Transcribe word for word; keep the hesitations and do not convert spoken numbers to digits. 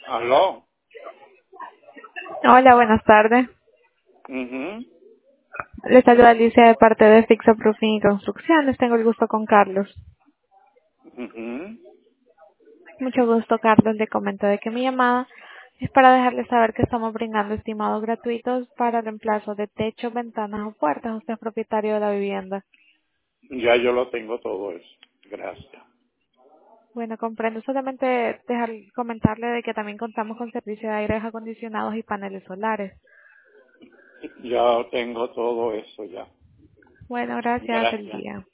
Aló. Hola, buenas tardes. Mhm. Les saluda Alicia de parte de Fixa Proofing y Construcciones. Tengo el gusto con Carlos. Mhm. Mucho gusto, Carlos. Le comento de que mi llamada es para dejarle saber que estamos brindando estimados gratuitos para el reemplazo de techo, ventanas o puertas. Usted es propietario de la vivienda. Ya yo lo tengo todo eso. Gracias. Bueno, comprendo. Solamente dejar comentarle de que también contamos con servicio de aires acondicionados y paneles solares. Ya tengo todo eso ya. Bueno, gracias. El Gracias. día.